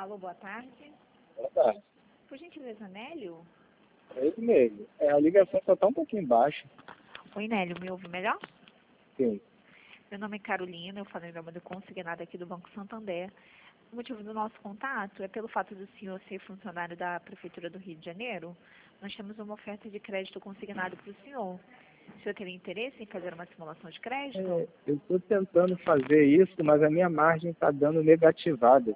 Alô, boa tarde. Boa tarde. Por gentileza, Nélio? É isso mesmo. A ligação só está um pouquinho baixa. Oi, Nélio, me ouve melhor? Sim. Meu nome é Carolina, eu falo em nome do consignado aqui do Banco Santander. O motivo do nosso contato é pelo fato do senhor ser funcionário da Prefeitura do Rio de Janeiro. Nós temos uma oferta de crédito consignado para o senhor. O senhor teria interesse em fazer uma simulação de crédito? Eu estou tentando fazer isso, mas a minha margem está dando negativada.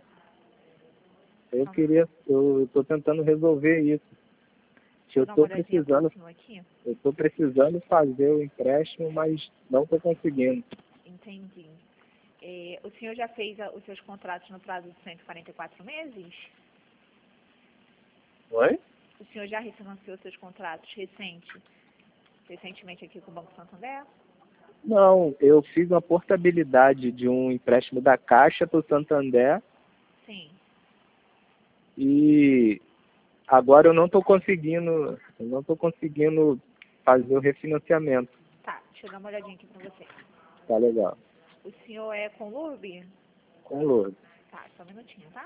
Eu estou tentando resolver isso. Deixa eu dar uma olhadinha para o senhor aqui. Eu estou precisando fazer o empréstimo, mas não estou conseguindo. Entendi. O senhor já fez os seus contratos no prazo de 144 meses? Oi? O senhor já refinanciou seus contratos recentemente aqui com o Banco Santander? Não, eu fiz uma portabilidade de um empréstimo da Caixa para o Santander Sim. e agora eu não estou conseguindo fazer o refinanciamento. Tá, deixa eu dar uma olhadinha aqui pra você. Tá legal. O senhor é com Lurb? Com Lourdes. Tá, só um minutinho, tá?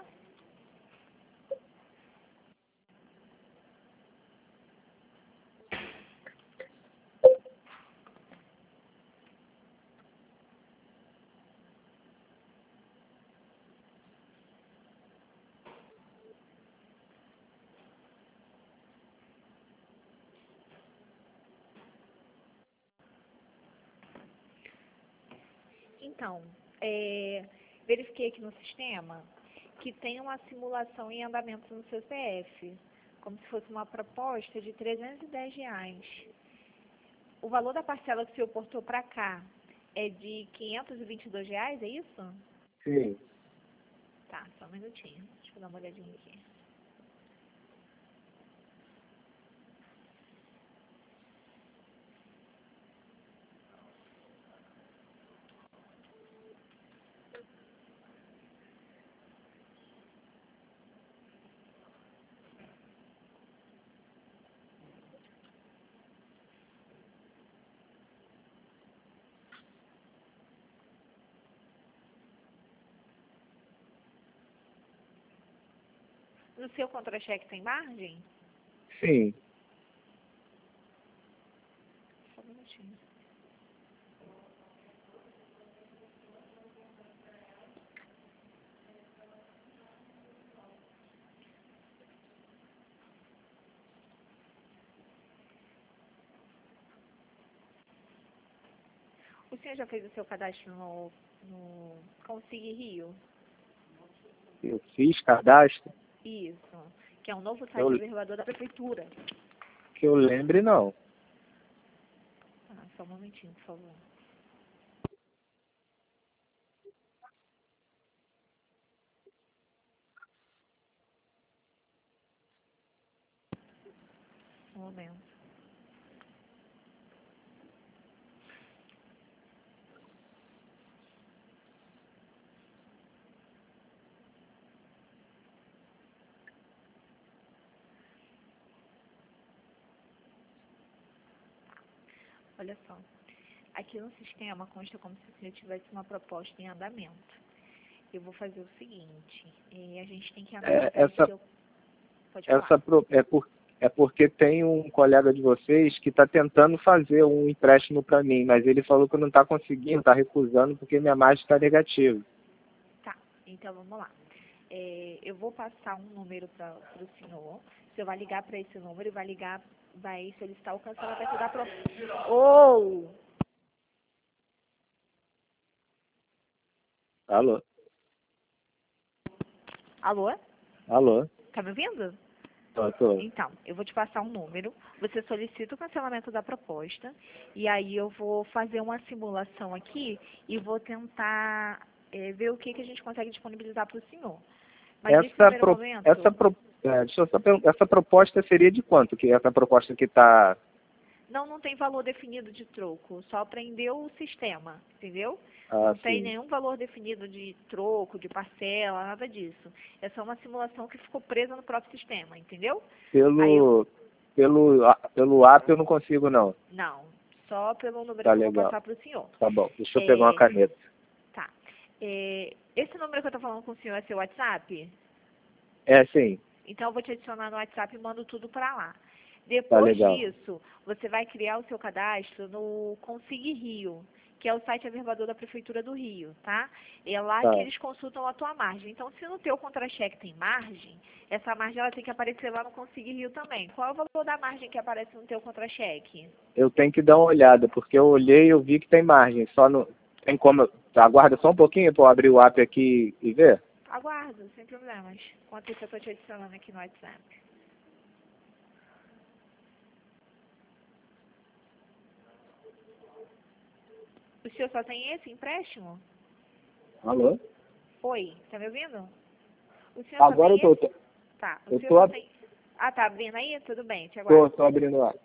Então, verifiquei aqui no sistema que tem uma simulação em andamento no seu CPF, como se fosse uma proposta de R$ 310. O valor da parcela que o senhor portou para cá é de R$ 522, é isso? Sim. Tá, só um minutinho. Deixa eu dar uma olhadinha aqui. No seu contra-cheque tem margem? Sim. Só um minutinho. O senhor já fez o seu cadastro no Consig Rio? Eu fiz cadastro. Isso, que é um novo site Eu, reservador da Prefeitura. que eu lembre, não. Ah, só um momentinho, por favor. Um momento. Olha só. Aqui no sistema consta como se o senhor tivesse uma proposta em andamento. Eu vou fazer o seguinte, a gente tem que analisar o seu... Pode falar. É porque tem um colega de vocês que está tentando fazer um empréstimo para mim, mas ele falou que não está conseguindo, está recusando porque minha margem está negativa. Tá, então vamos lá. Eu vou passar um número para o senhor. O senhor vai ligar para esse número e vai solicitar o cancelamento da proposta. Alô? Alô? Alô? Tá me ouvindo? Tô. Então, eu vou te passar um número, você solicita o cancelamento da proposta, e aí eu vou fazer uma simulação aqui e vou tentar ver o que a gente consegue disponibilizar para o senhor. Mas nesse primeiro momento... Deixa eu só perguntar, essa proposta seria de quanto? Que essa proposta que está... Não tem valor definido de troco, só prendeu o sistema, entendeu? Ah, Não tem sim. nenhum valor definido de troco, de parcela, nada disso. É só uma simulação que ficou presa no próprio sistema, entendeu? Pelo app eu não consigo, não. Não, só pelo número Tá que eu vou legal. passar para o senhor. Tá bom, deixa eu pegar uma caneta. Tá. Esse número que eu estou falando com o senhor é seu WhatsApp? É, sim. Então, eu vou te adicionar no WhatsApp e mando tudo para lá. Tá Depois legal. disso, você vai criar o seu cadastro no Consig Rio, que é o site averbador da Prefeitura do Rio, tá? É lá Tá. que eles consultam a tua margem. Então, se no teu contra-cheque tem margem, essa margem ela tem que aparecer lá no Consig Rio também. Qual é o valor da margem que aparece no teu contra-cheque? Eu tenho que dar uma olhada, porque eu olhei e eu vi que tem margem. Só não... Tem como... Aguarda só um pouquinho para eu abrir o app aqui e ver? Aguardo, sem problemas. Enquanto isso, eu estou te adicionando aqui no WhatsApp. O senhor só tem esse empréstimo? Alô? Oi, tá me ouvindo? O senhor só Agora tem eu esse? tô... Tá, o Eu senhor tô, só tem... Ah, tá abrindo aí? Tudo bem, te aguardo. tô abrindo o app.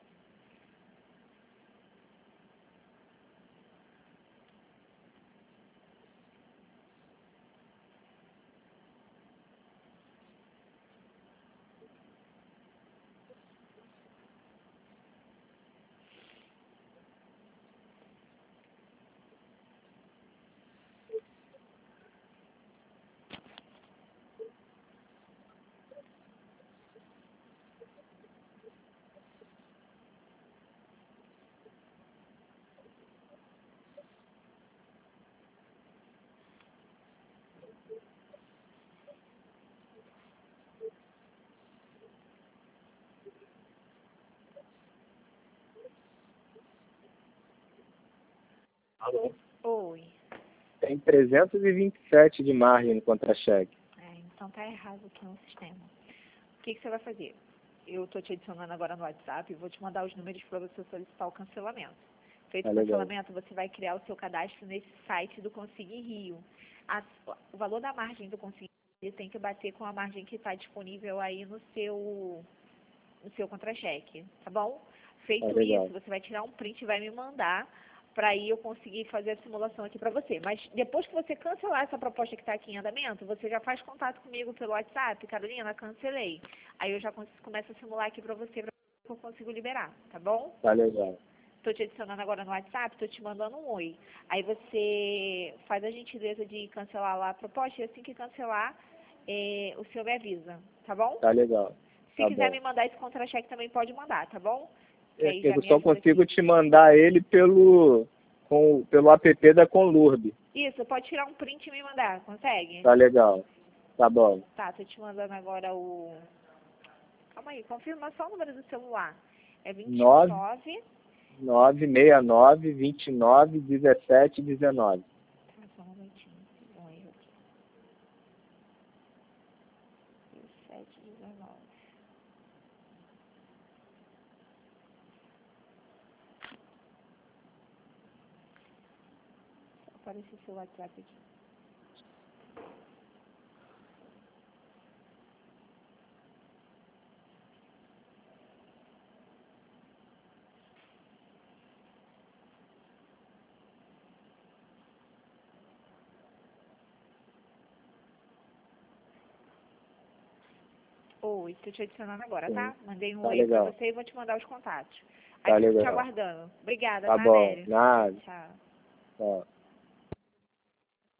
Alô? Oi. Tem 327 de margem no contra-cheque. Então tá errado aqui no sistema. O que você vai fazer? Eu tô te adicionando agora no WhatsApp e vou te mandar os números para você solicitar o cancelamento. Feito Tá o legal. cancelamento, você vai criar o seu cadastro nesse site do Consig Rio. O valor da margem do Consig Rio tem que bater com a margem que está disponível aí no seu contra-cheque, tá bom? Tá Feito legal. isso, você vai tirar um print e vai me mandar para aí eu conseguir fazer a simulação aqui para você. Mas depois que você cancelar essa proposta que está aqui em andamento, você já faz contato comigo pelo WhatsApp, Carolina, cancelei. Aí eu já começo a simular aqui para você, para que eu consigo liberar, tá bom? Tá legal. Estou te adicionando agora no WhatsApp, estou te mandando um oi. Aí você faz a gentileza de cancelar lá a proposta e assim que cancelar, o senhor me avisa, tá bom? Tá legal. Se Tá quiser bom. me mandar esse contra-cheque também pode mandar, tá bom? Que aí já Eu me só ajuda consigo aqui. te mandar ele pelo app da Conlurb. Isso, pode tirar um print e me mandar, consegue? Tá legal. Tá bom. Tá, tô te mandando agora o... Calma aí, confirma só o número do celular. É 9 29... 969 29 17 19. Tá, só um momentinho. Um erro aqui. 17, 19. Apareceu o seu WhatsApp aqui. Oi, tô te adicionando agora, tá? Mandei um Tá oi pra legal. você e vou te mandar os contatos. Tá Aí fico te legal. aguardando. Obrigada, Tá tá, bom. Nério? Nada. Tchau. Tá.